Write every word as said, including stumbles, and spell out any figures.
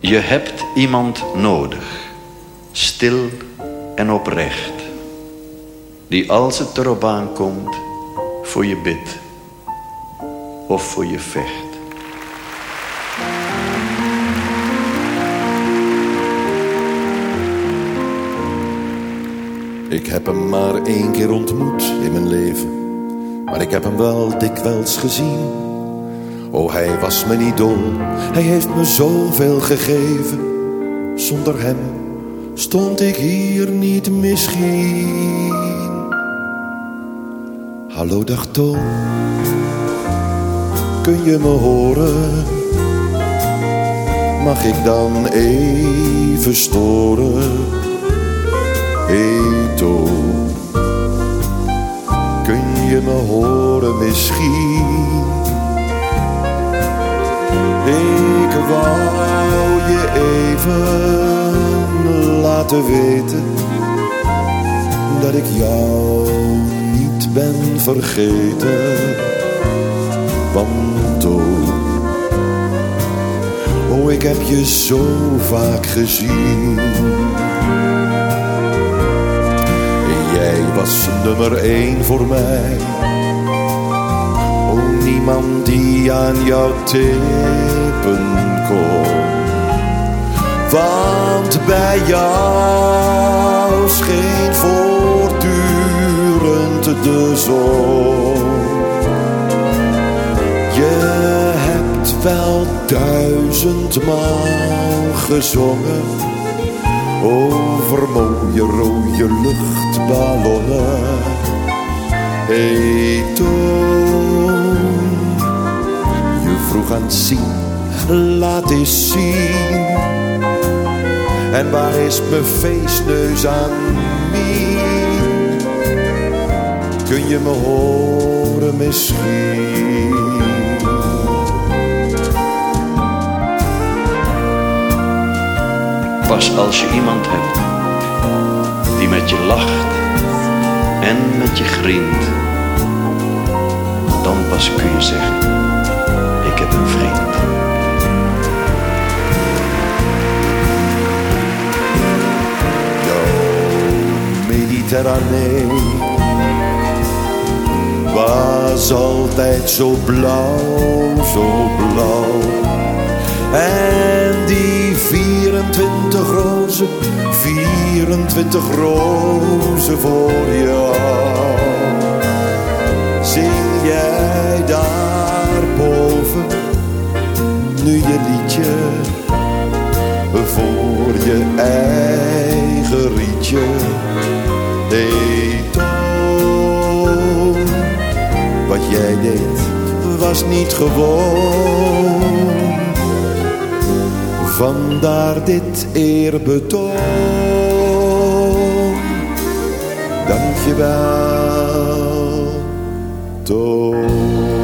Je hebt iemand nodig, stil en oprecht, die als het erop aankomt voor je bidt of voor je vecht. Ik heb hem maar één keer ontmoet in mijn leven, maar ik heb hem wel dikwijls gezien. Oh, hij was mijn idool, hij heeft me zoveel gegeven. Zonder hem stond ik hier niet misschien. Hallo, dag Toon, kun je me horen? Mag ik dan even storen? Hey Toon, kun je me horen misschien? Ik wou je even laten weten dat ik jou niet ben vergeten. Want oh, oh, ik heb je zo vaak gezien. Jij was nummer één voor mij. Oh, niemand die aan jou tippen kon. Want bij jou scheen voortdurend de zon. Je hebt wel duizendmaal gezongen over mooie rode luchtballonnen. Hey Toon, je vroeg aan het zien, laat eens zien. En waar is mijn feestneus aan mien? Kun je me horen misschien? Pas als je iemand hebt die met je lacht en met je grient, dan pas kun je zeggen, ik heb een vriend. Jouw Mediterranee was altijd zo blauw, zo blauw. En die vierentwintig rozen, vierentwintig rozen voor jou. Zing jij daarboven nu je liedje voor je eigen rietje? Nee, Toon, wat jij deed was niet gewoon. Vandaar dit eerbetoon. Dank je wel, Toon.